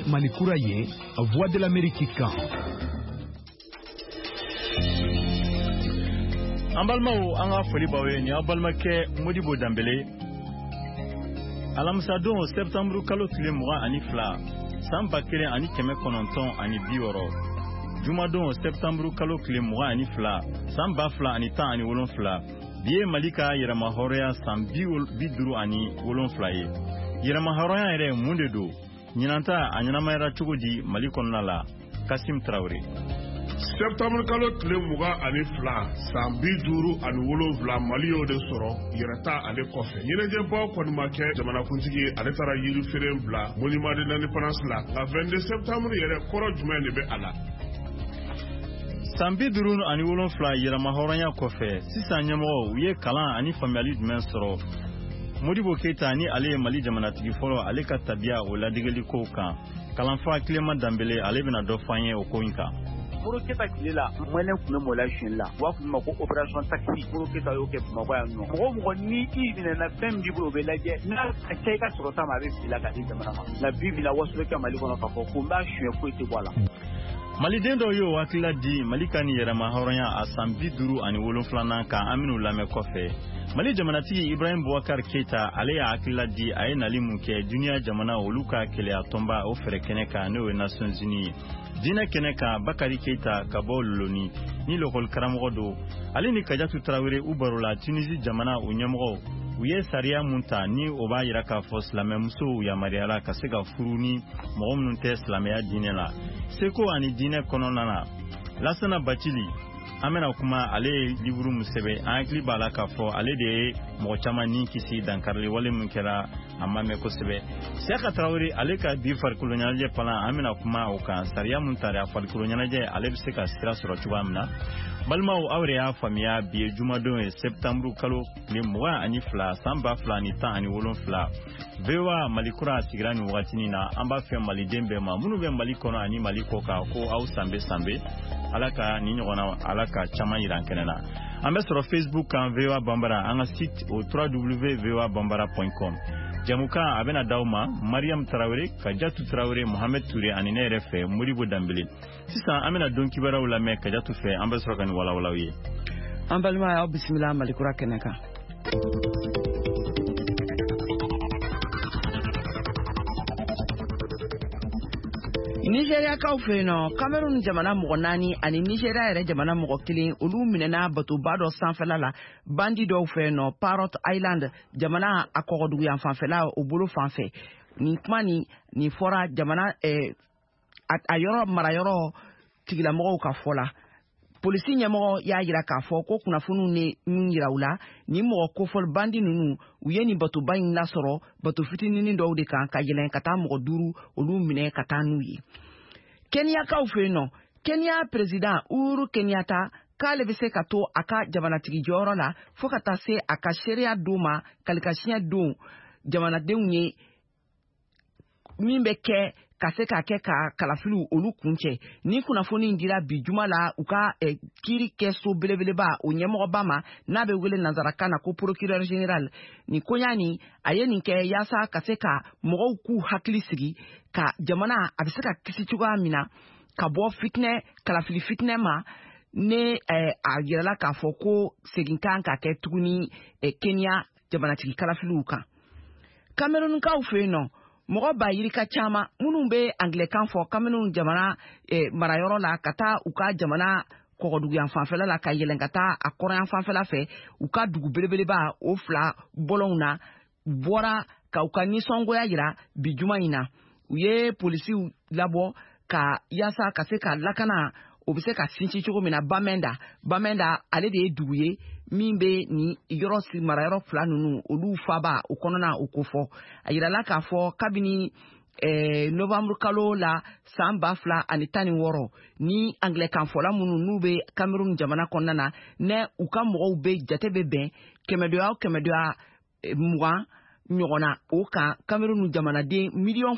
Malikura ye, Voix de l'Amérique kan. Ambalmao anga foli bawe ni abalmake Modibo Dambele. Alamsa don septembre kalo tile muga ani fla. Samba kele ani keme kononton ani bioro. Juma don septembre kalo tile muga ani fla. Samba fla ani ta ani wolon fla. Biye Malika Yerama Horea sam biduru ani wolon fla ye. Yerama Horea ere munde do. Nyinanta anyana mayra chugudi Malikon nala. Kasim Traoré. Septembre kalo tile muga ani fla san biduru ani wolonfla Malio de soro yerata ale kofe yeneje ba ko ma ke jamana kuntigi ale tara yiru feren bla monument de l'indépendance la 22 septembre yere koro jumene be ala san biduru ani wolonfla yerama horanya kofe sisan nyamo uye kalan ani family men soro Modibo Keita ni ale Mali jamana tigi folo ale ka tabia o ladigeli ko kan kalan fa Clément Dambélé ale bena do fanye o ko inka Moro Keita kilela mwene kuna mola shinla wa kuma ko operation taxi Moro Keita yo ke kuma ya no mo ni ibine na fembi bro belaje na acheka sorota ma be bila ka dinga mara na bibila wasu ke Mali kono ka ko kumba shwe ko ite wala Mali dendo yo wakila di Malika ni yera mahoranya asambi duru ani wolonflana ka aminu lame kofe Mali jamanati Ibrahim Boubacar Keita ale ya akila di aye nalimu ke dunia jamana oluka kele atomba ofere keneka ne Nations Unies Dina Keneka Bakari Keita Kabo Loni ni lokol karamogo do ale ni Kadiatou Traoré ubarola Tunisie jamana unyamgo uye saria munta ni oba yira ka fo islamé muso ya mariala ka se ka furuni mo mun te islamé dine la seko ani dine kononana lasana bachili amena kuma ale liburu musebe ankli bala ka fo ale de mo chama ni kisi dankarli wale munkera amame ko sebe Seka Traoré ale ka di far kolonialje pala amena kuma o ka saria munta ya far kolonialje ale be se ka sira soro tubamna balmao awre ya famia biye jumadon septembre kalo le mois ani fla samba fla ni ta ani wolon fla vewa Malikura sigrani watini na amba fe Mali dembe ma munu be Malikono ani Maliko ka ko au sambe alaka ni nyona alaka chama iran kenena ambe sur Facebook kan vewa bambara anga site au www.vewabambara.com Jamuka abena dauma Mariam Traoré Kadiatou Traoré Mohamed Touré ani nerefe Modibo Dambélé sisa amena donki bara wala me Kadiatou fe ambe sur kan wala wi ambalma ya bismillah Malikura keneka Nigeria ka ofeno Cameroon jamana mɔgɔ 4 ani Nigeria yɛrɛ jamana mɔgɔ 1 olu minɛna batoba dɔ sanfɛla la bandi dɔw fɛ nɔ Parrot Island jamana a kɔgɔdugu yan fanfɛla o bolo fanfɛ ni kuma ni fɔra jamana a yɔrɔ marayɔrɔ tigilamɔgɔw ka fɔ la polisi ɲɛmɔgɔ y'a yira k'a fɔ ko kunnafoniw ne min yira u la ni mɔgɔ kofɔl bandi ninnu u ye ni batoba in lasɔrɔ bato fitininin dɔw de kan ka yɛlɛn ka taa mɔgɔ 5 olu minɛ ka taa n'u ye Kenyakaw fɛ yen nɔ Kenya président Uhuru Kenyatta k'ale bɛ se ka to a ka jamanatigi jɔyɔrɔ la fo ka taa se a ka seereya don ma kalikasiɲɛ don jamanadenw ye min bɛ kɛ ka se ka kɛ ka kalafiliw olu kuncɛ ni kunnafoni in dira bi juma la u ka kiri kɛ so belebeleba o ɲɛmɔgɔba ma n'a bɛ wele nanzarakan na ko procureur général ni koɲa ni a ye nin kɛ yaasa ka se ka mɔgɔw k'u hakili sigi ka jamana a bɛ se ka kisi cogoya min na ka bɔ fitinɛ kalafili fitinɛ ma ne a yirala k'a fɔ ko segin kan ka kɛ tuguni Kenya jamanatigi kalafiliw kan Cameroonkaw fɛ yen nɔ mɔgɔ ba yirika caman minnu bɛ Anglɛkan fɔ Cameroon jamana marayɔrɔ la ka taa u ka jamana kɔgɔduguyan fanfɛla la ka yɛlɛn ka taa a kɔrɔyan fanfɛla fɛ u ka dugu belebeleba o 2 bɔlɔnw na bɔra ka u ka nisɔngoya yira bi juma in na u ye polisiw labɔ ka yaasa ka se ka lakana o bɛ se ka sinsin cogo min na Bamenda ale de ye dugu ye min bɛ ni yɔrɔ marayɔrɔ 2 ninnu olu faba o kɔnɔna o ko fɔ a yirala k'a fɔ kabini novembre kalo la san 2016 ni Anglɛkan fɔla minnu n'u bɛ Cameroon jamana kɔnɔna na ne u ka mɔgɔw bɛ jate bɛ bɛn 120 ɲɔgɔnna o kan Cameroon jamanaden miliyɔn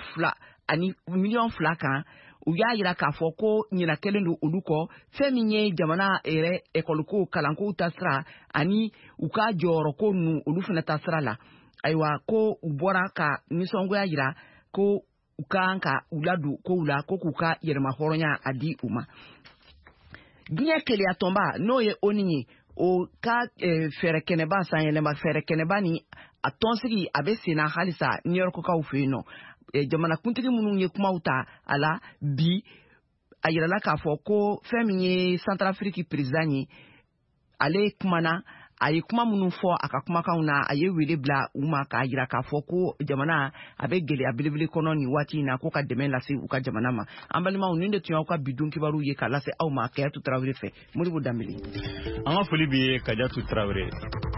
2 kan u y'a yira k'a fɔ ko ɲina kelen don olu kɔ fɛn min ye jamana yɛrɛ école kalankow ta sira ani u ka jɔyɔrɔko ninnu olu fana ta sira la ayiwa ko u bɔra ka nisɔngoya yira ko u kan ka u ladu ko u la ko k'u ka yɛrɛma hɔrɔnya a di u ma. Diɲɛ keleya tɔnba n'o ye ONU ye o ka fɛɛrɛ kɛnɛba sanyɛlɛma fɛɛrɛ kɛnɛba ni a tɔnsigi a bɛ senna halisa New York kaw fɛ yen nɔ. Jamana kuntigi minnu ye kumaw ta a la bi a yirala k'a fɔ ko fɛn min ye Centrafrique président ye ale kumana a ye kuma minnu fɔ a ka kumakanw na a ye wele bila u ma k'a yira k'a fɔ ko jamana a bɛ gɛlɛya belebele kɔnɔ nin waati in na ko ka dɛmɛ lase u ka jamana ma. An balimaw nin de tun y'aw ka bidon kibaru ye k'a lase aw ma Kayatu Tarawele fɛ. Modibo Dambele. An ka foli bi ye Kayatu Tarawele.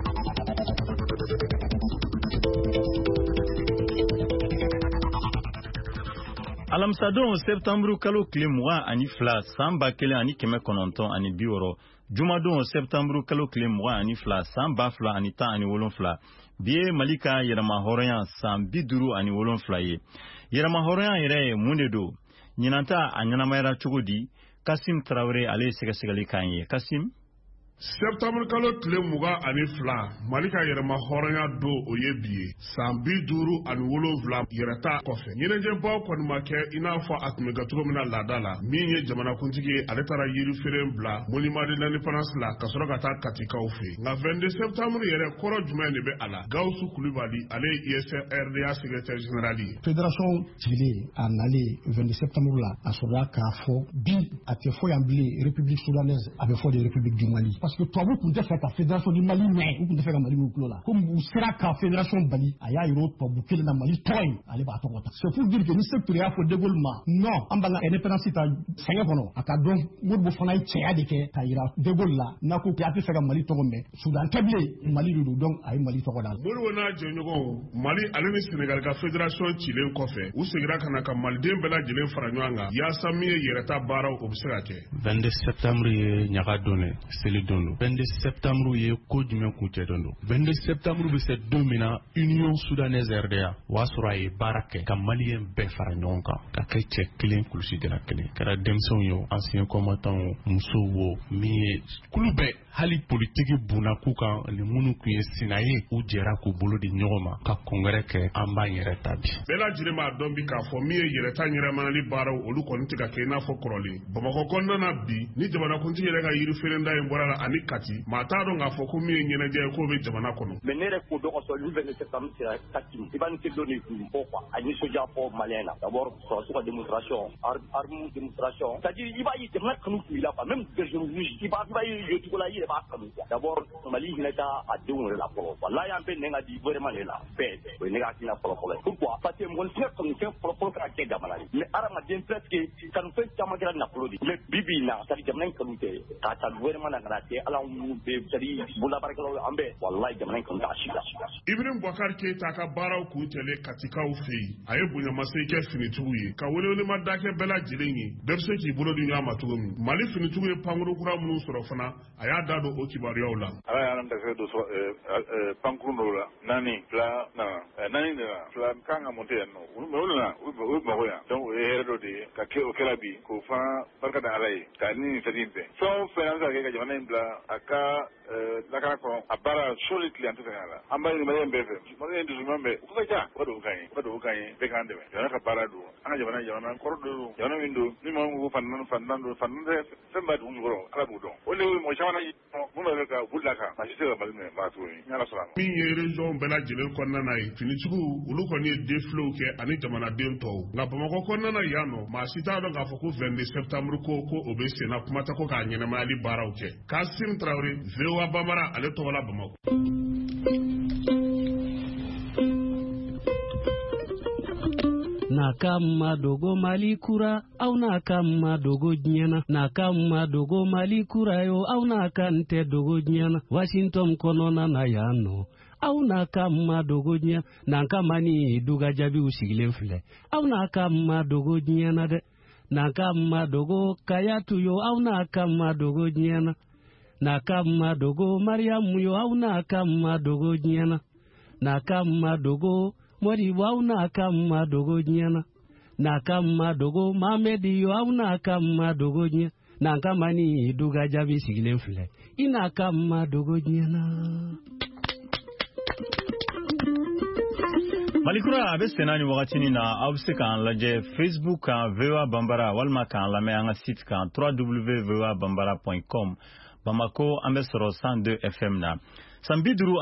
Alamsadon septambru kalo tile 22 san 1960 Jumadon septambru kalo tile 22 san 2017 biye Mali ka yɛrɛma hɔrɔnya san 57 ye. Yɛrɛma hɔrɔnya yɛrɛ ye mun de don? Ɲinanta a ɲɛnamayara cogo di? Kasim Tarawele ale sɛgɛsɛgɛli kan ye. Kasim. Septembre kalo tile 22 Mali ka yɛrɛma hɔrɔnya do o ye bi ye san 57 yɛrɛta kɔfɛ. Ɲɛnajɛbaw kɔni ma kɛ i n'a fɔ a tun bɛ kɛ cogo min na laada la min ye jamanakuntigi ye ale taara yiriferen bila monument de l'indépendance la ka sɔrɔ ka taa Katikaw fɛ. Nka 22 septembre yɛrɛ kɔrɔ jumɛn de bɛ a la? Gawusu Kulibali ale ye ISRDA secrétaire général ye. Fédération civilie a nalen 22 septembre la a sɔrɔla k'a fɔ bi a tɛ fɔ yan bilen République soudanaise a bɛ fɔ de République du Mali. Parce que tubabu tun tɛ fɛ ka Fédération du Mali mɛn u tun tɛ fɛ ka Mali y'u tulo la. Comme u sera ka Fédération bali a y'a yira o tubabu kelen na Mali tɔgɔ in ale b'a tɔgɔ ta. C'est pour dire que ni Sékou Touré y'a fɔ De Gaulle ma non an b'an ka indépendance ta sɛgɛn kɔnɔ a ka dɔn Modibo fana ye cɛya de kɛ ka yira De Gaulle la n'a ko a tɛ fɛ ka Mali tɔgɔ mɛn Soudan tɛ bilen Mali de don donc a ye Mali tɔgɔ da. Modibo n'a jɛɲɔgɔnw Mali ale ni Sénégal ka Fédération cilen kɔfɛ u segira ka na ka Maliden bɛɛ lajɛlen fara ɲɔgɔn kan yaasa min ye yɛrɛta baaraw o bɛ se ka kɛ. 22 septembre ye ɲaga don dɛ seli don don. 22 septembre ye ko jumɛn kuncɛ don don. 22 septembre bɛ se don min na Union Soudanaise RDA o y'a sɔrɔ a ye baara kɛ ka Maliyɛn bɛɛ fara ɲɔgɔn kan ka kɛ cɛ kelen kulusi dala kelen. Kɛra denmisɛnw ye ancien combattants musow wo min ye kulu bɛɛ hali politiki bunna k'u kan ni minnu tun ye sina ye u jɛra k'u bolo di ɲɔgɔn ma ka kɔngɛrɛ kɛ an b'an yɛrɛ ta bi. Bɛɛ lajɛlen b'a dɔn bi k'a fɔ min ye yɛrɛta ɲɛnamanali baaraw olu kɔni tɛ ka kɛ i n'a fɔ kɔrɔlen. Bamakɔ kɔnɔna na bi ni jamanakuntigi yɛrɛ ka yiriferenda in bɔra la ani Kati maa t'a dɔn k'a fɔ ko min ye ɲɛnajɛ ye k'o bɛ jamana kɔnɔ. Mais ne yɛrɛ ko dɔn kosɛbɛ lu 22 septembre sera Kati i b'a ni tɛ dɔn ni fɔ quoi a nisɔndiya fɔ Maliyɛn na d'abord sɔrɔsiw ka démonstration arme démonstration c'est-à-dire i b'a ye jamana kanu tun b'i la quoi même bergeron rouge i b'a ye yecogo la i yɛrɛ b'a kanu quoi d'abord Mali hinɛ t'a a denw yɛrɛ la fɔlɔ walayi an bɛ nɛn ka di gouvernement de la bɛɛ o ye ne ka hakilina fɔlɔ ye pourquoi parce que mɔgɔninfin kanufɛn fɔlɔ ka kɛ jamana ye mais adamaden presque kanufɛn caman kɛra nafolo de mais bi bi in na c'est-à-dire jamana in kanu tɛ k'a ta gouvernement na ka na kɛ ala minnu bɛ c'est-à-dire bololabaarakɛlaw an bɛɛ walayi jamana in kanu t'a si la. Ibrahim Boubacar Keita ka baaraw kuncɛlen Katikaw fɛ yen a ye bonyamasegin kɛ finitigiw ye ka welewelema da kɛ bɛɛ lajɛlen ye bɛɛ bɛ se k'i bolo di ɲɔgɔn ma cogo min Mali finitigiw ye pankuru kura minnu sɔrɔ fana a y'a da don o kibaruyaw la. Ala y'an dɛsɛ don pankuru dɔw la naani fila nana naani nana fila kan ka monter yan nɔ olu nana u mago yan donc o ye hɛrɛ dɔ de ye ka kɛ o kɛra bi k'o fana barika da Ala ye ka ni nin fɛn in bɛn fɛn o fɛn an bɛ se ka kɛ ka jamana in bila a ka lakana kɔnɔ a baara soli tile an tɛ fɛ ka la an b'a ɲini Maliyɛn bɛɛ fɛ Maliyɛn dusuman bɛɛ u ka ca u ka dugawu k'an ye bɛɛ k'an dɛmɛ jamana ka baara don an ka jamana kɔrɔ don jamana min don ni maa min ko fantan don fantan tɛ fɛn b'a dugu jukɔrɔ Ala b'u dɔn o de ye mɔgɔ caman ye mun bɛ ka boli la kan maa si tɛ ka Mali minɛ maa tuguni ni Ala sɔnna a ma. Min ye région bɛɛ lajɛlen kɔnɔna na ye finitigiw olu kɔni ye défilew kɛ ani jamanaden tɔw nka Bamakɔ kɔnɔna na yan nɔ maa si t'a dɔn k'a fɔ ko 22 septembre ko o bɛ sen na kuma tɛ ko k'a ɲɛnamayali baaraw kɛ Kasim Tarawele VOA Bambara ale tɔgɔ la Bamakɔ. Nakama dogo Mali kura au nakama dogo nyana nakama dogo Mali kura yo au nakante dogo nyana Washington konona na yano au nakama dogo nyana nakama ni duga jabi usigilen filɛ au nakama dogo nyana de nakama dogo Kayatu yo au nakama dogo nyana nakama dogo Mariamu yo au nakama dogo nyana nakama dogo Modibo au nakama dogo nyana nakama dogo Mamedi yo au nakama dogo nyana nakama ni duga jabi sigilen filɛ inakama dogo nyana Malikura a bɛ senna ni wagati na aw bɛ se k'an lajɛ Facebook kan VOA Bambara walima k'an lamɛn an ka site kan www.voabambara.com. Bamako an bɛ sɔrɔ 102 FM na. San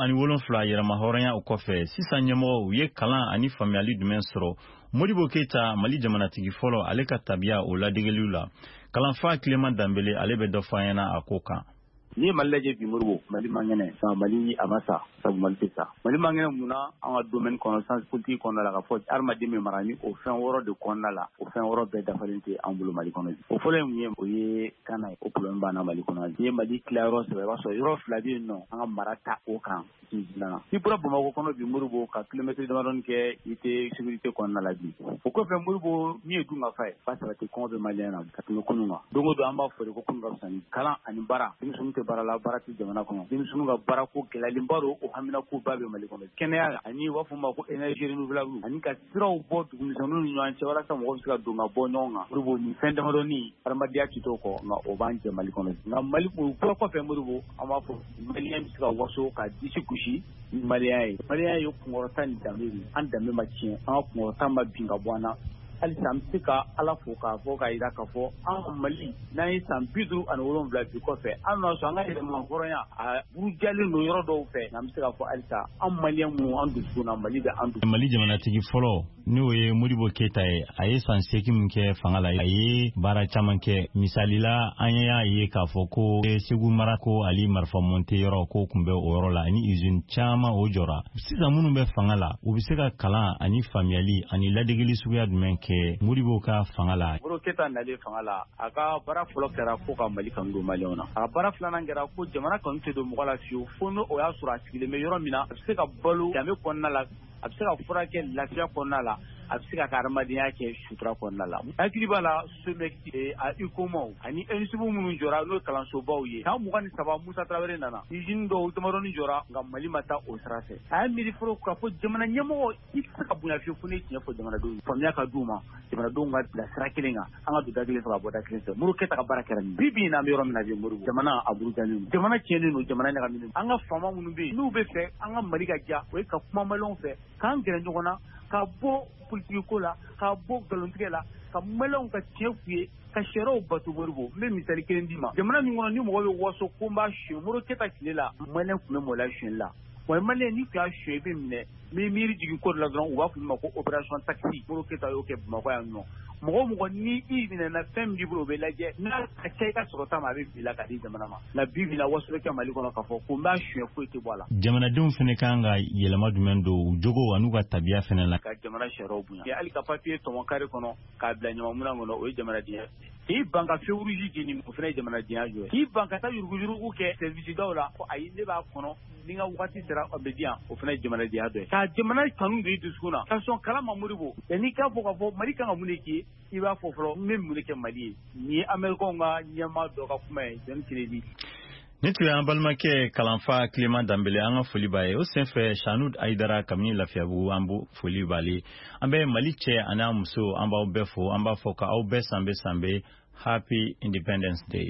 57 yɛrɛma hɔrɔnya o kɔfɛ sisan ɲɛmɔgɔ u ye kalan ani faamuyali jumɛn sɔrɔ. Modibo Keita Mali jamanatigi fɔlɔ ale ka tabiya o ladegeliw la. Kalanfa Clément Dambélé ale bɛ dɔ fɔ an ɲɛna a ko kan. Ni Mali lajɛ bi Modibo Mali mangɛnɛ sa Mali a ma sa sabu Mali tɛ sa. Mali mangɛnɛ mun na an ka domaine kɔnɔ science politique kɔnɔna la ka fɔ adamaden min mara ni o fɛn wɔɔrɔ de kɔnɔna la o fɛn wɔɔrɔ bɛɛ dafalen tɛ an bolo Mali kɔnɔ. O fɔlɔ ye mun ye o ye kana ye o problème b'an na Mali kɔnɔ. Ni Mali tilayɔrɔ sɛbɛ i b'a sɔrɔ yɔrɔ fila bɛ yen nɔ an ka mara ta o kan. Ni bɔra Bamakɔ kɔnɔ bi Modibo ka kilomètre damadɔni kɛ i tɛ sécurité kɔnɔna la bi. O kɔfɛ Modibo min ye dun ka fa ye ba sabati kɔngɔ bɛ Malien na ka tɛmɛ kunun kan. Don o don an b'a fɔ de ko kunun ka fisa ni kalan ani baara. Denmisɛnninw tɛ baara la baara tɛ jamana kɔnɔ. Denmisɛnninw ka baara ko gɛlɛyalenba don o hamina ko ba bɛ Mali kɔnɔ. Kɛnɛya ani u b'a fɔ ma ko énergie renouvelable ani ka siraw bɔ dugumisɛnninw ni ɲɔgɔn cɛ walasa mɔgɔw bɛ se ka don ka bɔ ɲɔgɔn kan. Modibo nin fɛn damadɔni adamadenya tɛ t'o kɔ nka o b'an jɛ Mali kɔnɔ. Nka Mali o kɔfɛ Modibo an b'a fɔ Malien bɛ se ka waso ka disi gosi ni Malien ye. Malien ye kunkɔrɔta ni danbe de an danbe ma tiɲɛ an ka kunkɔrɔta ma bin ka bɔ an na. Halisa an bɛ se ka Ala fo k'a fɔ k'a jira k'a fɔ an ka Mali n'an ye san 57 bi kɔfɛ an n'a sɔrɔ an ka yɛlɛma hɔrɔnya a burujalen don yɔrɔ dɔw fɛ n'an bɛ se k'a fɔ halisa an Malien minnu an dusukun na Mali bɛ an dusukun. Mali jamanatigi fɔlɔ n'o ye Modibo Keita ye a ye san 8 min kɛ fanga la a ye baara caman kɛ misali la an y'a ye k'a fɔ ko Segu mara ko ali marifa monte yɔrɔ ko tun bɛ o yɔrɔ la ani usine caman o jɔra sisan minnu bɛ fanga la u bɛ se ka kalan ani faamuyali ani ladegeli suguya jumɛn kɛ Modibo ka fanga la. Modibo Keita nalen fanga la a ka baara fɔlɔ kɛra ko ka Mali kanu don Malien na a ka baara filanan kɛra ko jamana kanu tɛ don mɔgɔ la fiyewu fo n'o y'a sɔrɔ a sigilen bɛ yɔrɔ min na a bɛ se ka balo danbe kɔnɔna la a bɛ se ka furakɛ lafiya kɔnɔna la a bɛ se ka hadamadenya kɛ sutura kɔnɔna la. Hakili b'a la SOMEX a UCOMAW ani ENSUB minnu jɔra n'o ye kalansobaw ye san 23 Musa Traoré nana usine dɔw damadɔni jɔra nka Mali ma taa o sira fɛ a ye miiri fɔlɔ k'a fɔ jamana ɲɛmɔgɔ i tɛ se ka bonya fiyewu fo ne tiɲɛ fɔ jamanadenw ye faamuya ka d'u ma jamanadenw ka bila sira kelen kan an ka don da kelen fɛ ka bɔ da kelen fɛ. Modibo Keita ka baara kɛra nin bi bi in na an bɛ yɔrɔ min na bi Modibo jamana a burujalen don jamana tiɲɛlen don jamana ɲagaminen an ka faama minnu bɛ yen n'u bɛ fɛ an ka Mali ka diya o ye ka kuma Malienw fɛ k'an gɛrɛ ɲɔgɔn na ka bɔ politique ko la ka bɔ nkalontigɛ la ka Malienw ka tiɲɛ f'u ye ka sariyaw bato Modibo n bɛ misali kelen d'i ma jamana min kɔnɔ ni mɔgɔ bɛ waso ko n b'a suɲɛ Modibo Keita tile la Malien tun bɛ mɔgɔla suɲɛli la wa Malien n'i tun y'a suɲɛ i bɛ minɛ n'i miiri jigin ko de la dɔrɔn u b'a fɔ ma ko opération taxi Modibo Keita y'o kɛ Bamakɔ yan nɔ mɔgɔ mɔgɔ ni i minɛna fɛn min b'i bolo o bɛ lajɛ n'a ka ca i ka sɔrɔta ma a bɛ bila ka di jamana ma nka bi bi la waso bɛ kɛ Mali kɔnɔ k'a fɔ ko n b'a suɲɛ foyi tɛ bɔ a la. Jamanadenw fana kan ka yɛlɛma jumɛn don u jogo an'u ka tabiya fana la. Ka jamana sariyaw bonya hali ka papier tɔmɔ kare kɔnɔ k'a bila ɲamanminɛn kɔnɔ o ye jamanadenya k'i ban ka feu rouge jeni o fana ye jamanadenya jɔ ye k'i ban ka taa yuruguyurugu kɛ service daw la ko ayi ne b'a kɔnɔ ni n ka wagati sera a bɛ di yan o fana ye jamanadenya dɔ ye ka jamana kanu don i dusukun na ka sɔn kala ma Modibo yanni k'a fɔ k'a fɔ Mali kan ka mun de kɛ i b'a fɔ fɔlɔ n bɛ mun de kɛ Mali ye nin ye Américains ka ɲɛmaa dɔ ka kuma ye John Kennedy. Ni tun y'an balimakɛ kalanfa Clément Dambélé an ka foli b'a ye o senfɛ Chanoud Aïdara kabini Lafiyabugu an b'o foli b'ale an bɛ Mali cɛ ani an muso an b'aw bɛɛ fo an b'a fɔ k'aw bɛɛ sanbe Happy Independence Day.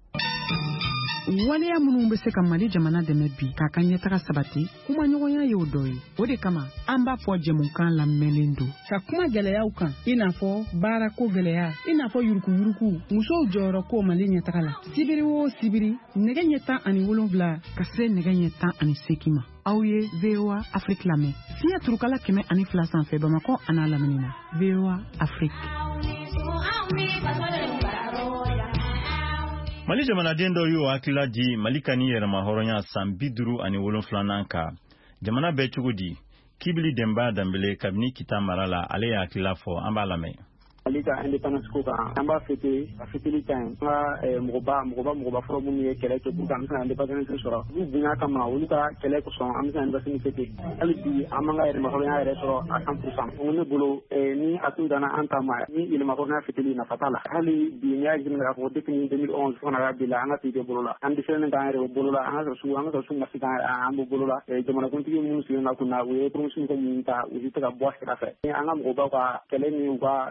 Waleya minnu bɛ se ka Mali jamana dɛmɛ bi k'a ka ɲɛtaga sabati kuma ɲɔgɔnya ye o dɔ ye o de kama an b'a fɔ jɛmukan lamɛnlen don ka kuma gɛlɛyaw kan i n'a fɔ baarako gɛlɛya i n'a fɔ yuruguyurugu musow jɔyɔrɔ ko Mali ɲɛtaga la sibiri o sibiri nɛgɛ ɲɛ 17 ka se nɛgɛ ɲɛ 18 ma aw ye VOA Afrique lamɛn fiɲɛ turukala 102 sanfɛ Bamakɔ a n'a lamini na VOA Afrique. Mali jamanaden dɔw y'o hakilila di Mali ka ni yɛrɛma hɔrɔnya san 57 kan jamana bɛɛ cogo di Kibili Demba Dambélé kabini Kita mara la ale y'a hakilila fɔ an b'a lamɛn. Mali ka indépendance ko kan an b'a fêter a fêteli ka ɲi n ka mɔgɔba fɔlɔ minnu ye kɛlɛ kɛ pour que an bɛ se ka indépendance sɔrɔ n'u bonya kama olu ka kɛlɛ kosɔn an bɛ se ka indépendance fêter hali bi an m'an ka yɛrɛmahɔrɔnya yɛrɛ sɔrɔ à 100%. Ne bolo ni a tun danna an ta ma ni yɛrɛmahɔrɔnya fêteli nafa t'a la hali bi n'i y'a jigin k'a fɔ depuis 2011 fo kana bi la an ka pays bɛ bolo la an dɛsɛlen t'an yɛrɛ bolo la an ka sɔrɔ su ma se an bɛ bolo la jamanakuntigi minnu sigilen na kunna u ye promotion ko minnu ta u tɛ ka bɔ a sira fɛ ni an ka mɔgɔbaw ka kɛlɛ ni u ka ko kosɔn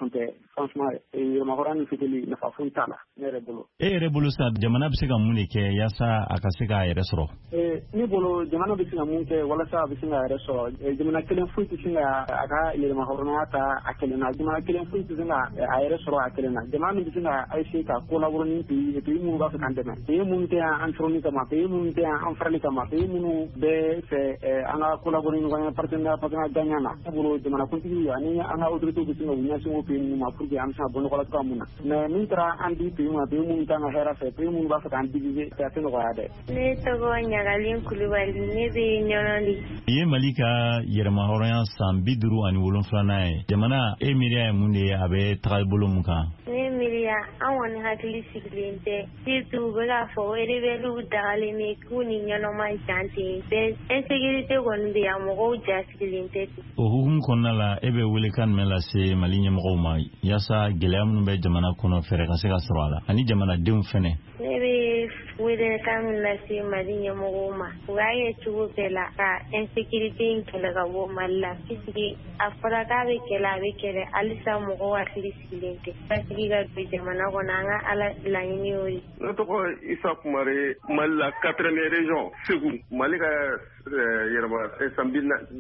funte franchement yɛrɛmahɔrɔnya ni fitili nafa foyi t'a la ne yɛrɛ bolo. E yɛrɛ bolo sa jamana bɛ se ka mun de kɛ yaasa a ka se k'a yɛrɛ sɔrɔ? Ne bolo jamana bɛ se ka mun kɛ walasa a bɛ se k'a yɛrɛ sɔrɔ. Jamana kelen foyi tɛ se ka a ka yɛrɛmahɔrɔnya ta a kelen na. Jamana kelen foyi tɛ se ka a yɛrɛ sɔrɔ a kelen na. Jamana min bɛ se ka essayer ka collaborer ni pays minnu b'a fɛ k'an dɛmɛ. Pays minnu tɛ an sɔrɔli kama, pays minnu tɛ an farali kama, pays minnu bɛ fɛ an ka collaborer ɲɔgɔn ye partenariat gagnant na. Ne bolo jamanakuntigi ani an ka autorités bɛ se ka u ɲɛsin o pays ninnu ma pour que an bɛ se ka bɔ nɔgɔ la cogoya min na. Mais min taara an di pays ma, pays minnu t'an ka hɛrɛ fɛ, pays minnu b'a fɛ k'an diviser, a tɛ nɔgɔya dɛ. Ne tɔgɔ Ɲagalen Kulibali, ne bɛ Ɲɔnɔli. Ye Mali ka yɛrɛmahɔrɔnya san 57nan ye. Jamana e miiriya ye mun de ye a bɛ taga bolo mun kan? Ne miiriya an kɔni hakili sigilen tɛ. Surtout u bɛ k'a fɔ rebelles dagalen bɛ k'u ni ɲɛnama jan tɛ. Bɛɛ insécurité kɔni bɛ yan, mɔgɔw ja sigilen tɛ. O hukumu kɔnɔna la e bɛ welekan jumɛn lase Mali ɲɛmɔgɔw ma yaasa gɛlɛya minnu bɛ jamana kɔnɔ fɛɛrɛ ka se ka sɔrɔ a la ani jamanadenw fɛnɛ? Ne bɛ welekan min lase Mali ɲɛmɔgɔw ma u y'a kɛ cogo bɛɛ la ka insécurité in kɛlɛ ka bɔ Mali la puisque a fɔra k'a bɛ kɛlɛ a bɛ kɛlɛ halisa mɔgɔw hakili sigilen tɛ basigi ka don jamana kɔnɔ an ka Ala laɲini y'o ye. Ne tɔgɔ Isa Kumare, Mali la 4e région Segu. Mali ka yɛrɛma san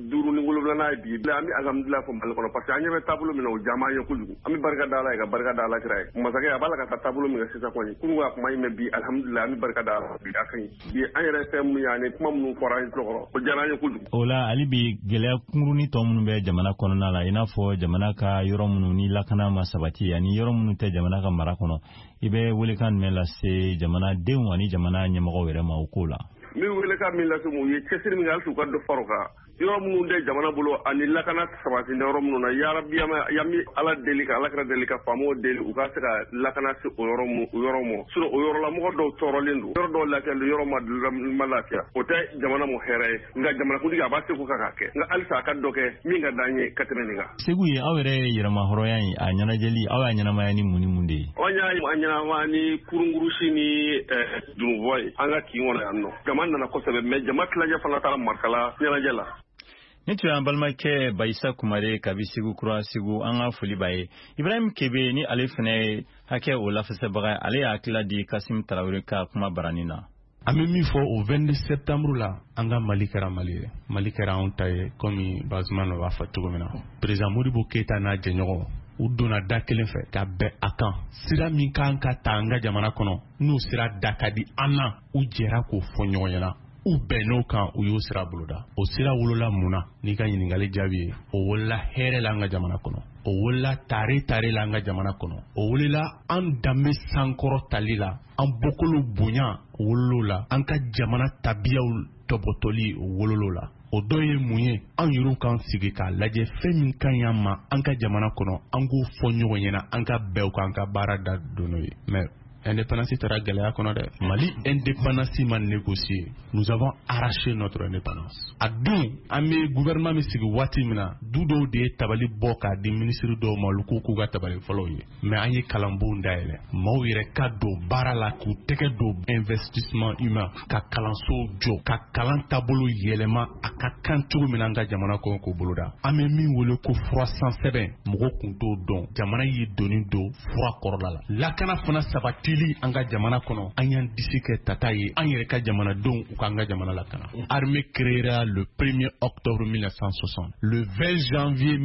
57nan ye bi an bɛ alhamdulillah fɔ Mali kɔnɔ parce que an ɲɛ bɛ taabolo min na o jama ye kojugu. An bɛ barika da Ala ye ka barika da Alakira ye. Masakɛ a b'a la ka taa taabolo min kɛ sisan kɔni kunun ka kuma in mɛn bi alhamdulillah an bɛ barika da Ala bi a ka ɲi. Bi an yɛrɛ fɛn mun ye ani kuma minnu fɔra an tulokɔrɔ o diyara an ye kojugu. O la hali bi gɛlɛya kunkurunin tɔ minnu bɛ jamana kɔnɔna la i n'a fɔ jamana ka yɔrɔ minnu ni lakana ma sabati ani yɔrɔ minnu tɛ jamana ka mara kɔnɔ i bɛ welekan jumɛn lase jamanadenw ani jamana ɲɛmɔgɔw yɛrɛ ma o ko la? Min welekan min lase mun ye cɛsiri min kɛ hali u ka dɔ fara o kan. Yɔrɔ minnu tɛ jamana bolo ani lakana sabati yɔrɔ minnu na yarabi yan bɛ Ala deli ka Alakira deli ka faamaw deli u ka se ka lakana se o yɔrɔ ma sinon o yɔrɔ la mɔgɔ dɔw tɔɔrɔlen don yɔrɔ dɔw lafiyalen don yɔrɔ ma lafiya o tɛ jamana mu hɛrɛ ye nka jamanakuntigi a b'a se k'u ka kɛ nka halisa a ka dɔ kɛ min ka d'an ye ka tɛmɛ nin kan. Segu ye aw yɛrɛ ye yɛrɛmahɔrɔnya in a ɲɛnajɛli aw y'a ɲɛnamaya ni mun ni mun de ye? An y'a ɲɛnamaya ni kurunkurusi ni dunubɔ ye an ka kin kɔnɔ yan nɔ jama nana kosɛbɛ mais jama tilancɛ fana taara marikala ɲɛnajɛ la. Ni tun y'an balimakɛ Bayisa Kumare kabi Segu kura Segu an ka foli b'a ye. Ibrahim Kebe ni ale fana ye hakɛ o lafasɛbaga ale y'a hakilila di Kasim Tarawele ka kuma barani na. An bɛ min fɔ o 22 septembre la an ka Mali kɛra Mali ye. Mali kɛra anw ta ye comme Bazumana b'a fɔ cogo min na. Président Modibo Keita n'a jɛɲɔgɔn u donna da kelen fɛ ka bɛn a kan. Sira min kan ka ta an ka jamana kɔnɔ n'o sira da ka di an na u jɛra k'o fɔ ɲɔgɔn ɲɛna. U bɛnn'o kan u y'o sira boloda. O sira wolola mun na n'i ka ɲininkali jaabi ye o wolola hɛrɛ la an ka jamana kɔnɔ. O wolola tare la an ka jamana kɔnɔ. O wolola an danbe sankɔrɔ tali la an bɔkolo bonya wololo la an ka jamana tabiyaw tɔbɔtɔli wololo la. O dɔ ye mun ye an yɛrɛw kan sigi k'a lajɛ fɛn min ka ɲi an ma an ka jamana kɔnɔ an k'o fɔ ɲɔgɔn ɲɛna an ka bɛn o kan an ka baara da don n'o ye. Mais indépendance taara gɛlɛya kɔnɔ dɛ. Mali indépendance ma négocier. Nous avons arraché notre indépendance. A don an bɛ gouvernement min sigi waati min na du dɔw de ye tabali bɔ k'a di ministre dɔw ma olu k'u ka tabali fɔlɔw ye. Mais an ye kalanbon dayɛlɛ. Maaw yɛrɛ ka don baara la k'u tɛgɛ don investissement humain ka kalanso jɔ ka kalan taabolo yɛlɛma a ka kan cogo min na an ka jamana kɔnɔ k'o boloda. An bɛ min wele ko fura san sɛbɛn mɔgɔw kun t'o dɔn jamana ye donni don fura kɔrɔla la. Lakana fana sabati an ka jamana kɔnɔ an y'an disi kɛ tata ye an yɛrɛ ka jamanadenw u k'an ka jamana lakana. Armée créera le 1er octobre 1960. Le 20 janvier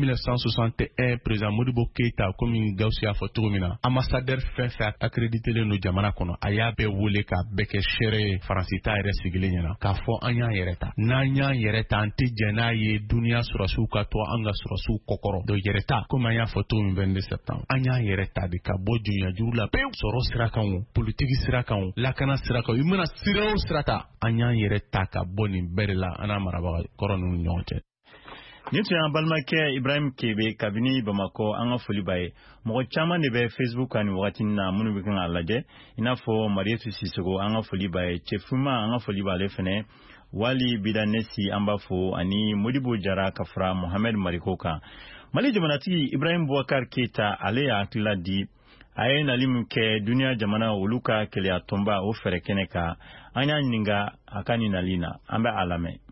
1961 président Modibo Keita comme Gawusu y'a fɔ cogo min na ambassadeur fɛn fɛn accréditelen don jamana kɔnɔ a y'a bɛɛ wele k'a bɛɛ kɛ seere ye Faransi ta yɛrɛ sigilen ɲɛna k'a fɔ an y'an yɛrɛ ta n'an y'an yɛrɛ ta an tɛ jɛn n'a ye duniya sɔrɔsiw ka to an ka sɔrɔsiw kɔkɔrɔ donc yɛrɛ ta comme an y'a fɔ cogo min 22 septembre an y'an yɛrɛ ta de ka bɔ junya juru la pewu sɔrɔ sira kan politique sira kan lakana sira kan i mana sira o sira ta an y'an yɛrɛ ta ka bɔ nin bɛɛ de la an n'a marabaga kɔrɔ ninnu ɲɔgɔn cɛ. Ni tun y'an balimakɛ Ibrahim Kebe kabini Bamako an ka foli b'a ye. Mɔgɔ caman de bɛ Facebook kan nin wagati na minnu bɛ kan k'a lajɛ i n'a fɔ Marietu Sisoko an ka foli b'a ye. Cɛfuma an ka foli b'ale fɛnɛ. Wali Bidanesi an b'a fɔ ani Modibo Jara ka fara Mohamed Mariko kan. Mali jamanatigi Ibrahim Boubacar Keita ale y'a hakilila di a ye nali min kɛ duniya jamana olu ka kɛlɛya tɔnba o fɛrɛ kɛnɛ kan an y'a ɲininka a ka nin nali na an bɛ a lamɛn.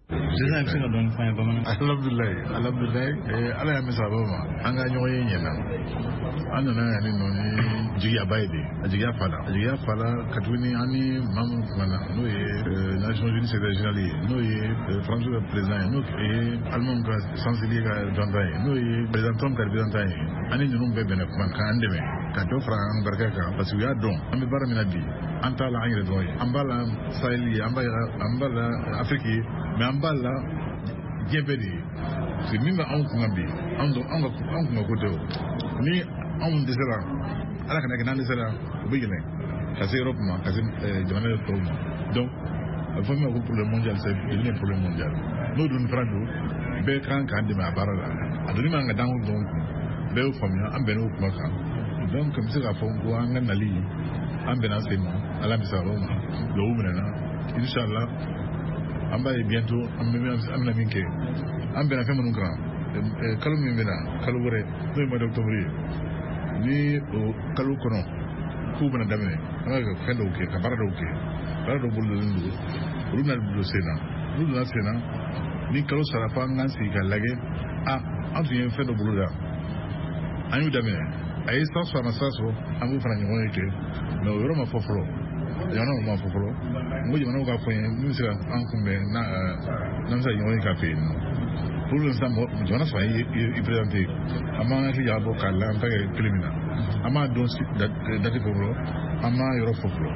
Alhamdulillah ala ya misa ba ma an ga nyoyin yana an na ni no ni jiya baide jiya fala katuni ani mamu mana no ye Nations Unies secrétaire no ye François président no ye allemand ga sansili ga jandai no ye président Trump ga président ani dum be bene man ka andeme ka do fra an barka ka parce que ya don am be bara minadi anta la angre doy ambala saheli ambala afrique mais ambala jebedi si minga an kunga bi an kunga kote ni an desera ala kana kana desera bigene kasi Europe ma kasi jamana Europe ma donc il faut me pour le mondial c'est le problème mondial nous dun frando be kan kan de ma barala aduni ma nga dangu donc be o famia an be no kuma kan donc comme ça fo ko an nali an be na sema ala bisa roma lo umena inshallah amba bientôt amna minke ambe na fema nungra kalu mimena kalu bore no ma docteur ni o kalu kono ku bana damene anga fendo ke ka barado ke barado bulu ndu runa bulu sena ni kalu sarafa ngansi ka lage antu yen fendo bulu da anyu damene ay sanso amasaso amu fana nyo ke no yoro ma foforo yana ma foforo ngoje mana ga fo yen musira an kumbe na namsa nyo ka fe pour l'instant jona so yi présenté ama fi ya bo kala anta ke criminal ama don dati foforo ama yoro foforo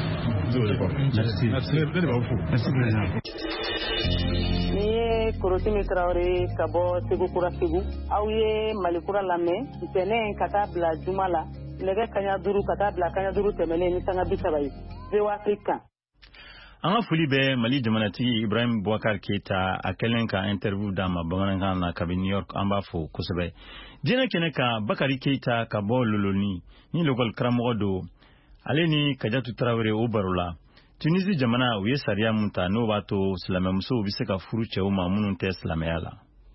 ni Korosimi Traoré ka bɔ Segu Kura Segu aw ye Malikura lamɛn ntɛnɛn ka taa bila juma la nɛgɛ kaɲa 5 ka taa bila kaɲa 5 tɛmɛnen ni sanga 30 ye VOA Afrique an ka foli bɛ Mali jamanatigi Ibrahim Boubacar Keita a kɛlen ka interview d'a ma bamanankan na kabini New York an b'a fo kosɛbɛ diinɛ kɛnɛ kan Bakari Keita ka bɔ Loloni ni l'école karamɔgɔ do ale ni Kadiatou Traoré o baro la Tunisie jamana u ye sariya mun ta n'o b'a to silamɛmusow bɛ se ka furu cɛw ma minnu tɛ silamɛya la.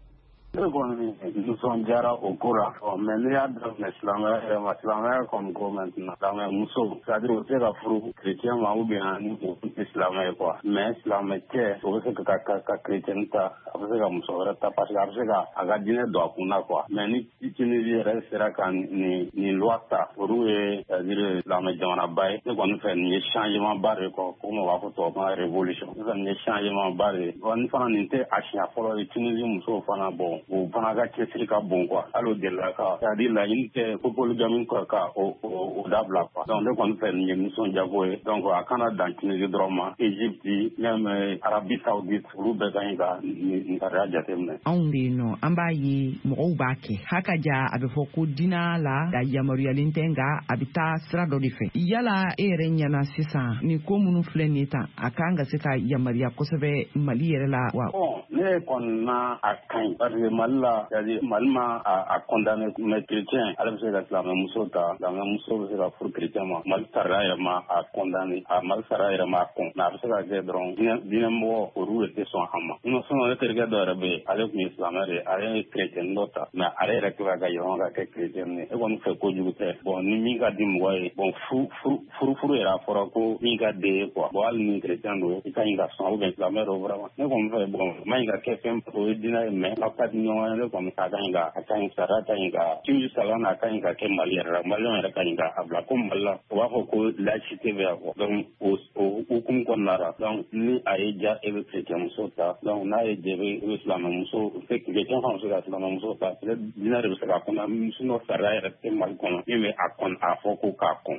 Nous sommes déjà au courant, mais nous avons silamɛya comme go maintenant. Silamɛ muso, c'est-à-dire o tɛ ka furu chrétien ma ou bien ni o tɛ silamɛ ye quoi. Mais silamɛ cɛ o bɛ se ka chrétien ta, a bɛ se ka muso wɛrɛ ta parce que a bɛ se ka a ka diinɛ don a kunna quoi. Mais ni Tunisie yɛrɛ sera ka nin loi ta, olu ye c'est-à-dire silamɛ jamanaba ye. Ne kɔni fɛ nin ye changement ba de ye quoi, comme o b'a fɔ tubabukan révolution. Ne fɛ nin ye changement ba de ye. Ni fana nin tɛ a siɲɛ fɔlɔ ye Tunisie musow fana bon. O fana ka cɛsiri ka bon quoi hali de la ka c'est-à-dire laɲini tɛ ko polygamy ka o dabila quoi donc ne kɔni fɛ nin ye nisɔndiyago ye donc a kana dan Tunisie dɔrɔn ma Égypte même Arabie Saoudite olu bɛɛ ka ɲi ka nin sariya jateminɛ. Anw bɛ yen nɔ an b'a ye mɔgɔw b'a kɛ hakaja a bɛ fɔ ko diinɛ la da yamaruyalen tɛ nka a bɛ taa sira dɔ de fɛ yala e yɛrɛ ɲɛna sisan nin ko minnu filɛ nin ye tan a kan ka se ka yamaruya kosɛbɛ Mali yɛrɛ la wa. Ne kɔni na a ka ɲi parce que Mali la c'est-à-dire Mali ma a condamné mais chrétien ale bɛ se ka silamɛmuso ta silamɛmuso bɛ se ka furu chrétien ma Mali sariya yɛrɛ ma a condamné Mali sariya yɛrɛ ma a kɔn mais a bɛ se ka kɛ dɔrɔn diinɛmɔgɔ olu de tɛ sɔn a ma sinon ne terikɛ dɔ yɛrɛ bɛ yen ale tun ye silamɛ de ye ale ye chrétien dɔ ta mais ale yɛrɛ tila ka yɛlɛma ka kɛ chrétien ye e kɔni fɛ kojugu tɛ bon ni min ka di mɔgɔ ye bon furu yɛrɛ a fɔra ko min ka den ye quoi bon hali ni chrétien don i ka ɲi ka sɔn ou bien silamɛ don vraiment ne kɔni fɛ bon ma ɲi ka kɛ fɛn o ye diinɛ ye mais a ka di ɲɔgɔn ye ne kɔni a ka ɲi sariya ka ɲi ka tuuti salan a ka ɲi ka kɛ Mali yɛrɛ la Maliyɛnw yɛrɛ ka ɲi ka a bila ko Mali la o b'a fɔ ko laïcité bɛ yan quoi donc o hukumu kɔnɔna la donc ni a ye ja e bɛ chrétienmuso ta donc n'a ye ja e bɛ silamɛmuso chrétien fana bɛ se ka silamɛmuso ta peut-être diinɛ de bɛ se ka kɔnɔ sinon sariya yɛrɛ tɛ Mali kɔnɔ min bɛ a kɔn a fɔ ko k'a kɔn.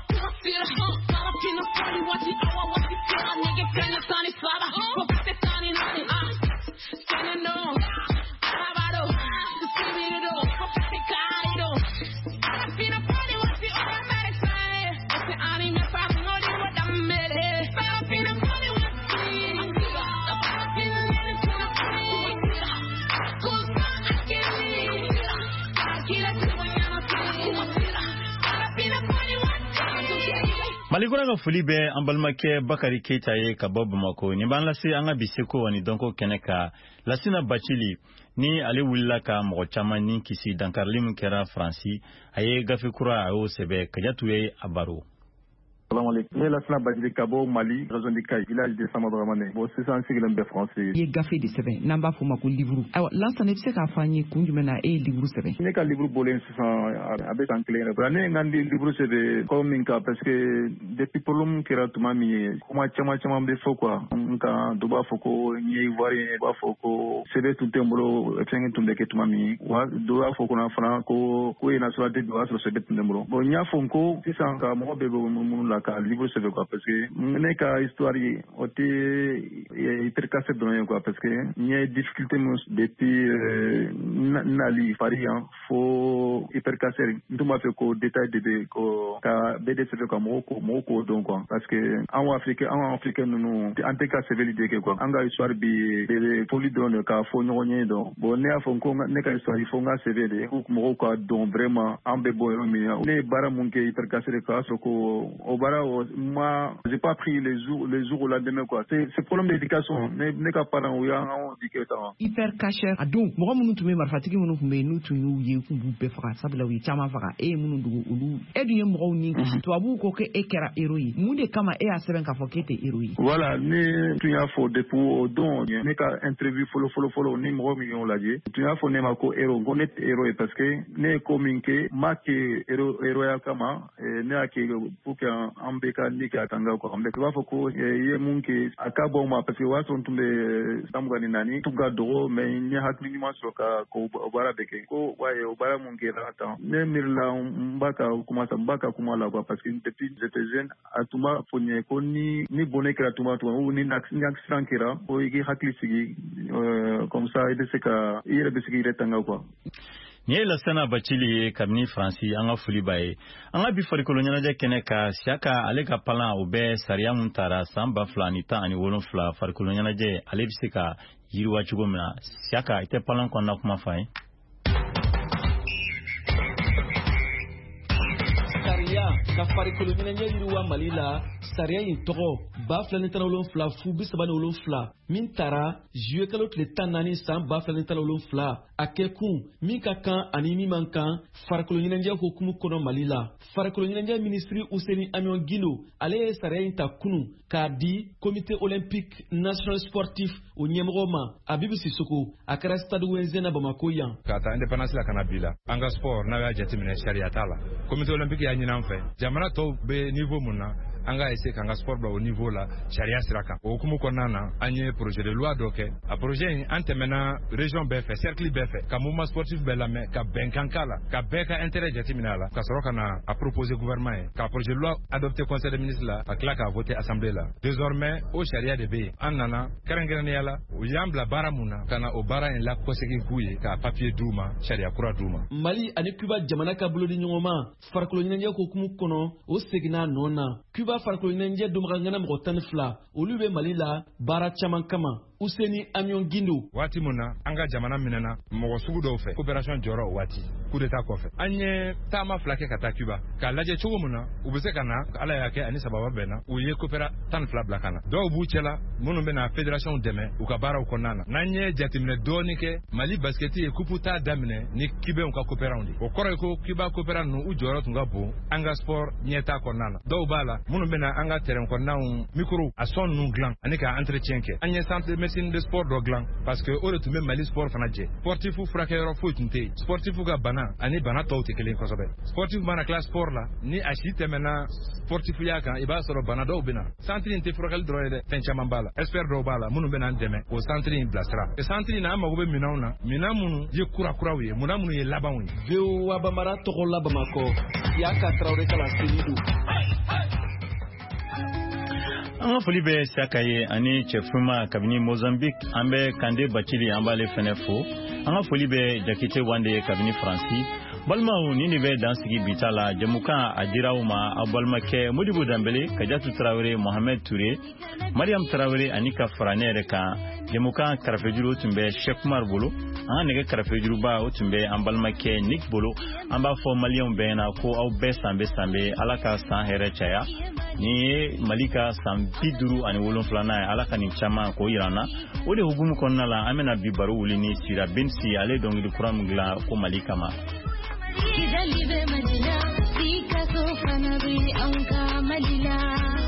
Malikura ka foli bɛ an balimakɛ Bakari Keita ye ka bɔ Bamako nin b'an lase an ka bi seko ani dɔnko kɛnɛ ka Lasina Bacili ni ale wulila ka mɔgɔ caman ni kisi dankarili min kɛra Faransi a ye gafe kura a y'o sɛbɛ Kadiatou ye a baro. Ne lasana Badji Kabo Mali région de Kayi village de Samadramane bon sisan sigilen bɛ français ye gafe de sɛbɛn n'an b'a fɔ ma ko livre ayiwa Lansana i bɛ se k'a fɔ an ye kun jumɛn na e ye livre sɛbɛn ne ka livre bɔlen sisan a bɛ san kelen yɛrɛ ne ye n ka livre sɛbɛn ko min kan parce que depuis problème kɛra tuma min ye kuma caman bɛ fɔ quoi nka dɔ b'a fɔ ko n ye ivoirien ye b'a fɔ ko sɛbɛn tun tɛ n bolo fɛn tun bɛ kɛ tuma min wa dɔ b'a fɔ fana ko ye nationalité o y'a sɔrɔ sɛbɛn tun tɛ n bolo bon n y'a fɔ ko sisan ka mɔgɔ bɛɛ bɛ mun la ka livre sɛbɛn quoi parce que ne ka histoire ye o tɛ hypercassé dɔrɔn ye quoi parce que n ye difficulté min depuis nali fari yan fo hypercassé n tun b'a fɛ ko détail de bɛ ko ka bɛɛ de sɛbɛn ka mɔgɔw k'o dɔn quoi parce que an africain ninnu an tɛ ka sɛbɛnni de kɛ quoi an ka histoire bi foli dɔrɔn de ka fɔ ɲɔgɔn ye dɔn bon ne y'a fɔ ko ne ka histoire fo n ka sɛbɛn de ko mɔgɔw ka dɔn vraiment an bɛ bɔ yɔrɔ min na ne ye baara mun kɛ hypercassé de k'a sɔrɔ ko o baara j'ai pas pris les jours au lendemain quoi c'est problème d'éducation ne ka parents o y'an éduqué tan hypercaché a don mɔgɔ minnu tun bɛ marifatigi minnu tun bɛ yen n'u tun y'u ye k'u b'u bɛɛ faga sabula u ye caman faga e ye minnu dogo olu e dun ye mɔgɔw ni kisi tubabuw ko ko e kɛra héros ye mun de kama e y'a sɛbɛn k'a fɔ k'e tɛ héros ye voilà ne tun y'a fɔ depuis o don ne ka interview fɔlɔ ni mɔgɔ min y'o lajɛ tun y'a fɔ ne ma ko héros ko ne tɛ héros ye parce que ne ye ko min kɛ n m'a kɛ héroya kama ne y'a kɛ pour que an bɛɛ ka ni kɛ a kan quoi i b'a fɔ ko i ye mun kɛ a ka bɔ ma parce que o y'a sɔrɔ n tun bɛ san 24 tun ka dɔgɔ mais n ye hakili ɲuman sɔrɔ ka o baara bɛɛ kɛ ko waye o baara mun kɛra tan ne miirila n b'a ka kuma la quoi parce que depuis j'étais jeune a tun b'a fɔ n ye ko ni bɔnɛ kɛra tuma ou ni accident kɛra ko i k'i hakili sigi comme ça i yɛrɛ bɛ se k'i yɛrɛ tanga quoi. Ni ye Lansana Bacili ye kabini Faransi an ka foli b'a ye an ka bi farikolo ɲɛnajɛ kɛnɛ ka Siyaka ale ka palan o bɛ sariya mun tara san 2017 farikolo ɲɛnajɛ ale bɛ se ka yiriwa cogo min na Siyaka i tɛ palan kɔnɔna kuma fɔ an ye. Sariya ka farikolo ɲɛnajɛ yiriwa Mali la sariya in tɔgɔ 2017 fu 37 min tara juillet kalo tile 14 san 2017 a kɛkun min ka kan ani min man kan farikolo ɲɛnajɛ hukumu kɔnɔ Mali la farikolo ɲɛnajɛ ministri Useni Amion Gindo ale ye sariya in ta kunu k'a di comité olympique national sportif o ɲɛmɔgɔ ma Abibu Sisoko a kɛra stade Wenzena Bamako yan ka ta indépendance la kana bila an ka sport n'a y'a jateminɛ sariya t'a la comité olympique y'a ɲin'an fɛ jamana tɔw bɛ niveau mun na an ka essayer k'an ka sport bila o niveau la sariya sira kan o hukumu kɔnɔna na an ye projet de loi dɔ kɛ a projet in an tɛmɛna région bɛɛ fɛ cercle bɛɛ fɛ ka mouvement sportif bɛɛ lamɛn ka bɛnkan k'a la ka bɛɛ ka intérêt jateminɛ a la ka sɔrɔ ka na a proposer gouvernement ye ka projet de loi adopté conseil des ministres la ka tila k'a voter assemblée la désormais o sariya de bɛ yen an nana kɛrɛnkɛrɛnnenya la u y'an bila baara mun na ka na o baara in la kɔsegin k'u ye ka papier d'u ma sariya kura d'u ma. Mali ani Cuba jamana ka bolo di ɲɔgɔn ma farikolo ɲɛnajɛ hukumu kɔnɔ o seginna nɔ na Cuba farikolo ɲɛnajɛ dɔnbagangana mɔgɔ 12 olu bɛ Mali la baara caman kama Useni Amion Gindo waati mun na an ka jamana minɛna mɔgɔ sugu dɔw fɛ coopération jɔra o waati coup d'état kɔfɛ an ye taama fila kɛ ka taa Cuba k'a lajɛ cogo min na u bɛ se ka na ala y'a kɛ ani sababa bɛnna u ye coopéra 12 bila ka na dɔw b'u cɛla minnu bɛna fédération dɛmɛ u ka baaraw kɔnɔna na n'an ye jateminɛ dɔɔni kɛ Mali basket ye coupe t'a daminɛ ni Cubain ka coopéranw de o kɔrɔ ye ko Cuba coopéra ninnu u jɔyɔrɔ tun ka bon an ka sport ɲɛtaa kɔnɔna na dɔw b'a la minnu bɛna an ka terrain kɔnɔnaw micro a son ninnu dilan ani ka entretien kɛ an ye centre médecine de sport dɔ dilan parce que o de tun bɛ Mali sport fana jɛ sportifu furakɛyɔrɔ foyi tun tɛ yen sportifu ka bana ani bana tɔw tɛ kelen kosɛbɛ sportifu mana tila sport la ni a si tɛmɛna sportifuya kan i b'a sɔrɔ bana dɔw bɛ na centre in tɛ furakɛli dɔrɔn ye dɛ fɛn caman b'a la expert dɔw b'a la minnu bɛ n'an dɛmɛ o centre in bilasira o centre in na an mago bɛ minɛnw na minɛn minnu ye kurakuraw ye minnu ye labanw ye. VOA Bambara tɔgɔ la Bamakɔ Siyaka Traoré kala Senido. An ka foli bɛ Siyaka ye ani cɛfuruma kabini Mozambique an bɛ Kande Bacili an b'ale fɛnɛ fo an ka foli bɛ Jakite Wande kabini Faransi balimaw ni de bɛ dansigi bita la jamukan a diraw ma aw balimakɛ Modibo Dambele Kajatu Traoré Mohamed Touré Mariam Traoré ani ka fara ne yɛrɛ kan jamukan karafejuru tun bɛ Cheikh Umar bolo an ka nɛgɛ karafejuruba o tun bɛ an balimakɛ Nick bolo an b'a fɔ maliyɛnw bɛɛ na ko aw bɛɛ sanbe Ala ka san hɛrɛ caya ni ye Mali ka san 57 ye Ala ka nin caman k'o yira an na o de hukumu kɔnɔna la an bɛna bi baro wuli ni Sira Bensi ale dɔnkili kura min dilan ko Mali kama. Sikaso fana be anka malila